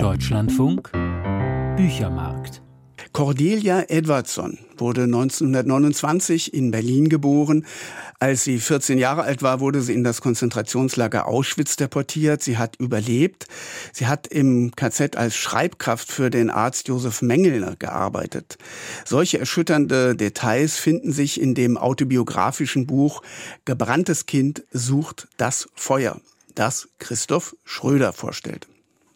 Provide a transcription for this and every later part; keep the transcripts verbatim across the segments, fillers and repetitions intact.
Deutschlandfunk Büchermarkt. Cordelia Edwardson wurde neunzehnhundertneunundzwanzig in Berlin geboren. Als sie vierzehn Jahre alt war, wurde sie in das Konzentrationslager Auschwitz deportiert. Sie hat überlebt. Sie hat im K Z als Schreibkraft für den Arzt Josef Mengele gearbeitet. Solche erschütternde Details finden sich in dem autobiografischen Buch Gebranntes Kind sucht das Feuer, das Christoph Schröder vorstellt.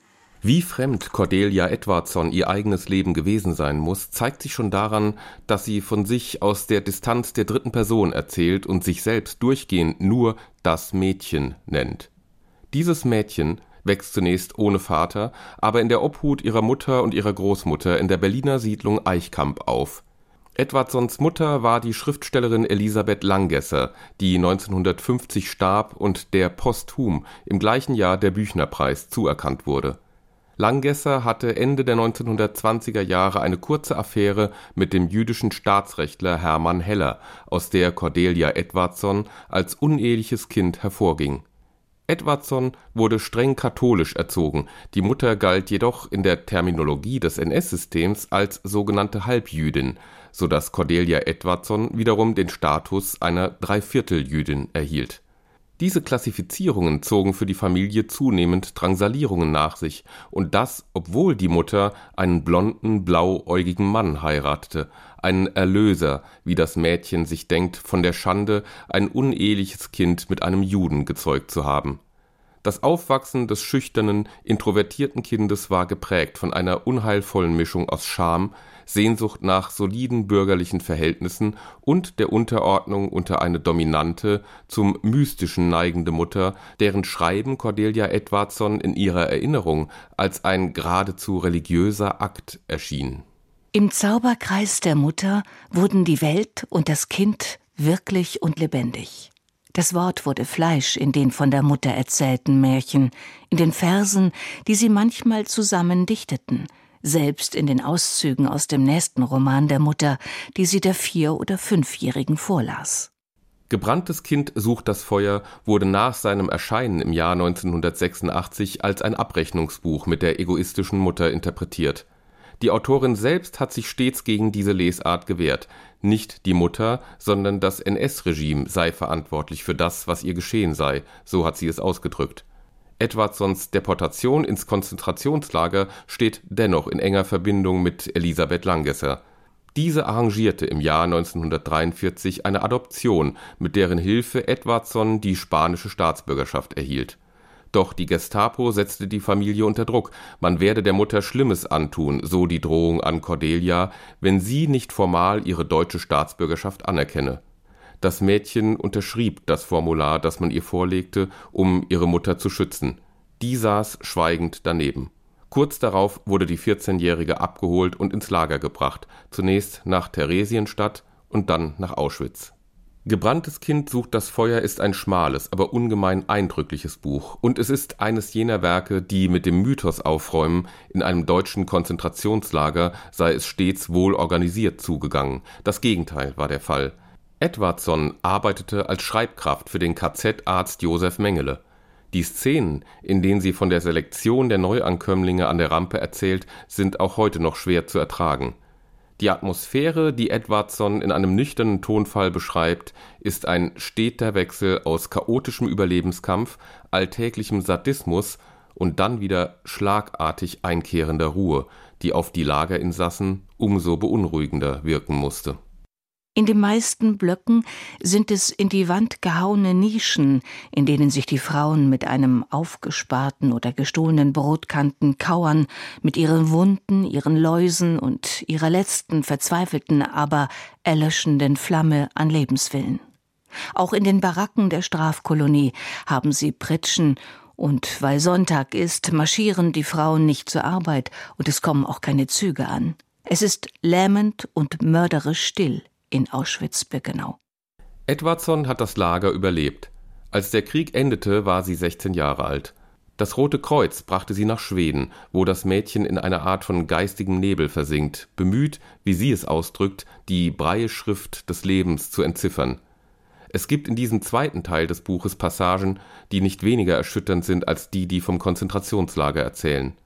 Wie fremd Cordelia Edwardson ihr eigenes Leben gewesen sein muss, zeigt sich schon daran, dass sie von sich aus der Distanz der dritten Person erzählt und sich selbst durchgehend nur das Mädchen nennt. Dieses Mädchen wächst zunächst ohne Vater, aber in der Obhut ihrer Mutter und ihrer Großmutter in der Berliner Siedlung Eichkamp auf. Edwardsons Mutter war die Schriftstellerin Elisabeth Langesser, die neunzehnhundertfünfzig starb und der posthum im gleichen Jahr der Büchnerpreis zuerkannt wurde. Langesser hatte Ende der neunzehnhundertzwanziger Jahre eine kurze Affäre mit dem jüdischen Staatsrechtler Hermann Heller, aus der Cordelia Edwardson als uneheliches Kind hervorging. Edwardson wurde streng katholisch erzogen, die Mutter galt jedoch in der Terminologie des N S-Systems als sogenannte Halbjüdin, so dass Cordelia Edwardson wiederum den Status einer Dreivierteljüdin erhielt. Diese Klassifizierungen zogen für die Familie zunehmend Drangsalierungen nach sich, und das, obwohl die Mutter einen blonden, blauäugigen Mann heiratete, einen Erlöser, wie das Mädchen sich denkt, von der Schande, ein uneheliches Kind mit einem Juden gezeugt zu haben. Das Aufwachsen des schüchternen, introvertierten Kindes war geprägt von einer unheilvollen Mischung aus Scham, Sehnsucht nach soliden bürgerlichen Verhältnissen und der Unterordnung unter eine dominante, zum Mystischen neigende Mutter, deren Schreiben Cordelia Edwardson in ihrer Erinnerung als ein geradezu religiöser Akt erschien. Im Zauberkreis der Mutter wurden die Welt und das Kind wirklich und lebendig. Das Wort wurde Fleisch in den von der Mutter erzählten Märchen, in den Versen, die sie manchmal zusammen dichteten, selbst in den Auszügen aus dem nächsten Roman der Mutter, die sie der Vier- oder Fünfjährigen vorlas. Gebranntes Kind sucht das Feuer wurde nach seinem Erscheinen im Jahr neunzehnhundertsechsundachtzig als ein Abrechnungsbuch mit der egoistischen Mutter interpretiert. Die Autorin selbst hat sich stets gegen diese Lesart gewehrt. Nicht die Mutter, sondern das N S-Regime sei verantwortlich für das, was ihr geschehen sei, so hat sie es ausgedrückt. Edwardsons Deportation ins Konzentrationslager steht dennoch in enger Verbindung mit Elisabeth Langesser. Diese arrangierte im Jahr neunzehnhundertdreiundvierzig eine Adoption, mit deren Hilfe Edwardson die spanische Staatsbürgerschaft erhielt. Doch die Gestapo setzte die Familie unter Druck. Man werde der Mutter Schlimmes antun, so die Drohung an Cordelia, wenn sie nicht formal ihre deutsche Staatsbürgerschaft anerkenne. Das Mädchen unterschrieb das Formular, das man ihr vorlegte, um ihre Mutter zu schützen. Die saß schweigend daneben. Kurz darauf wurde die vierzehnjährige abgeholt und ins Lager gebracht, zunächst nach Theresienstadt und dann nach Auschwitz. Gebranntes Kind sucht das Feuer ist ein schmales, aber ungemein eindrückliches Buch, und es ist eines jener Werke, die mit dem Mythos aufräumen, in einem deutschen Konzentrationslager sei es stets wohl organisiert zugegangen. Das Gegenteil war der Fall. Edwardson arbeitete als Schreibkraft für den K Z-Arzt Josef Mengele. Die Szenen, in denen sie von der Selektion der Neuankömmlinge an der Rampe erzählt, sind auch heute noch schwer zu ertragen. Die Atmosphäre, die Edwardson in einem nüchternen Tonfall beschreibt, ist ein steter Wechsel aus chaotischem Überlebenskampf, alltäglichem Sadismus und dann wieder schlagartig einkehrender Ruhe, die auf die Lagerinsassen umso beunruhigender wirken musste. In den meisten Blöcken sind es in die Wand gehauene Nischen, in denen sich die Frauen mit einem aufgesparten oder gestohlenen Brotkanten kauern, mit ihren Wunden, ihren Läusen und ihrer letzten verzweifelten, aber erlöschenden Flamme an Lebenswillen. Auch in den Baracken der Strafkolonie haben sie Pritschen, und weil Sonntag ist, marschieren die Frauen nicht zur Arbeit und es kommen auch keine Züge an. Es ist lähmend und mörderisch still in Auschwitz-Birkenau. Edwardson hat das Lager überlebt. Als der Krieg endete, war sie sechzehn Jahre alt. Das Rote Kreuz brachte sie nach Schweden, wo das Mädchen in einer Art von geistigem Nebel versinkt, bemüht, wie sie es ausdrückt, die Brailleschrift des Lebens zu entziffern. Es gibt in diesem zweiten Teil des Buches Passagen, die nicht weniger erschütternd sind als die, die vom Konzentrationslager erzählen.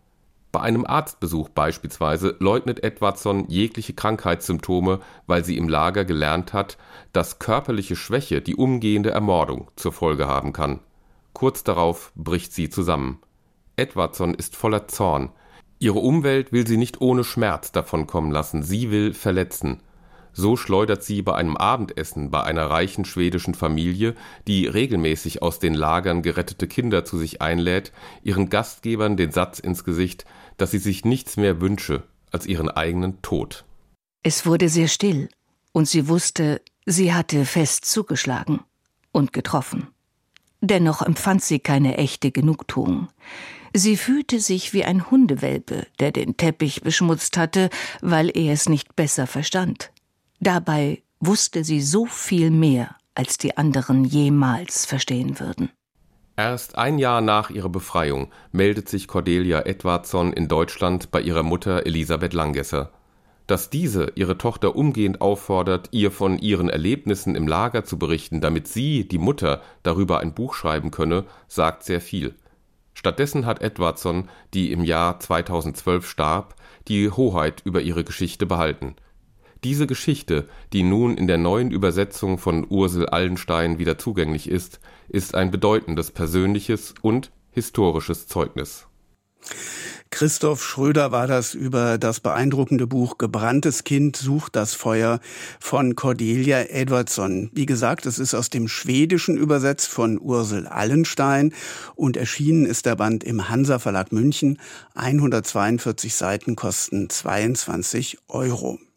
Bei einem Arztbesuch beispielsweise leugnet Edwardson jegliche Krankheitssymptome, weil sie im Lager gelernt hat, dass körperliche Schwäche die umgehende Ermordung zur Folge haben kann. Kurz darauf bricht sie zusammen. Edwardson ist voller Zorn. Ihre Umwelt will sie nicht ohne Schmerz davonkommen lassen, sie will verletzen. So schleudert sie bei einem Abendessen bei einer reichen schwedischen Familie, die regelmäßig aus den Lagern gerettete Kinder zu sich einlädt, ihren Gastgebern den Satz ins Gesicht, dass sie sich nichts mehr wünsche als ihren eigenen Tod. Es wurde sehr still, und sie wusste, sie hatte fest zugeschlagen und getroffen. Dennoch empfand sie keine echte Genugtuung. Sie fühlte sich wie ein Hundewelpe, der den Teppich beschmutzt hatte, weil er es nicht besser verstand. Dabei wusste sie so viel mehr, als die anderen jemals verstehen würden. Erst ein Jahr nach ihrer Befreiung meldet sich Cordelia Edwardson in Deutschland bei ihrer Mutter Elisabeth Langesser. Dass diese ihre Tochter umgehend auffordert, ihr von ihren Erlebnissen im Lager zu berichten, damit sie, die Mutter, darüber ein Buch schreiben könne, sagt sehr viel. Stattdessen hat Edwardson, die im Jahr zweitausendzwölf starb, die Hoheit über ihre Geschichte behalten. Diese Geschichte, die nun in der neuen Übersetzung von Ursel Allenstein wieder zugänglich ist, ist ein bedeutendes persönliches und historisches Zeugnis. Christoph Schröder war das über das beeindruckende Buch Gebranntes Kind sucht das Feuer von Cordelia Edwardson. Wie gesagt, es ist aus dem Schwedischen übersetzt von Ursel Allenstein und erschienen ist der Band im Hansa Verlag München. hundertzweiundvierzig Seiten kosten zweiundzwanzig Euro.